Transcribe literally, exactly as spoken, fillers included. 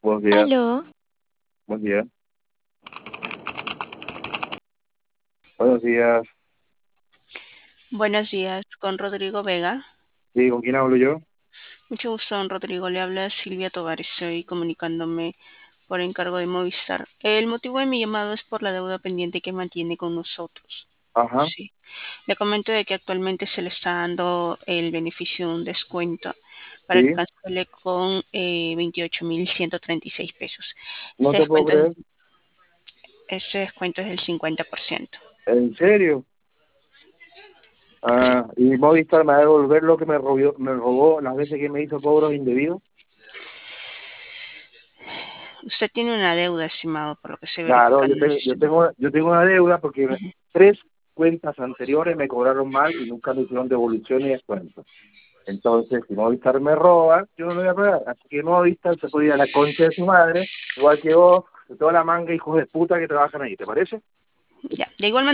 Buenos días, Aló, buen día. Buenos días. Buenos días, con Rodrigo Vega. Sí, ¿con quién hablo yo? Mucho gusto, don Rodrigo. Le habla Silvia Tovar. Estoy comunicándome por encargo de Movistar. El motivo de mi llamado es por la deuda pendiente que mantiene con nosotros. Ajá, Sí. Le comento de que actualmente se le está dando el beneficio de un descuento para que sí, cancele con eh, veintiocho mil ciento treinta y seis pesos. no Este te puedo descuento, creer. este descuento es del cincuenta por ciento. ¿En serio? Sí. Ah, ¿y Movistar me va a devolver lo que me robó, me robó las veces que me hizo cobros indebidos? Usted tiene una deuda, estimado, por lo que estoy Claro, verificando yo en el tengo, yo sistema. tengo, yo tengo una deuda porque Ujú. tres cuentas anteriores me cobraron mal y nunca me hicieron devolución y descuento. Entonces, si Movistar me roba, yo no lo voy a pagar. Así que Movistar se puede ir a la concha de su madre, igual que vos, de toda la manga hijos de puta que trabajan ahí, ¿te parece? Ya. De igual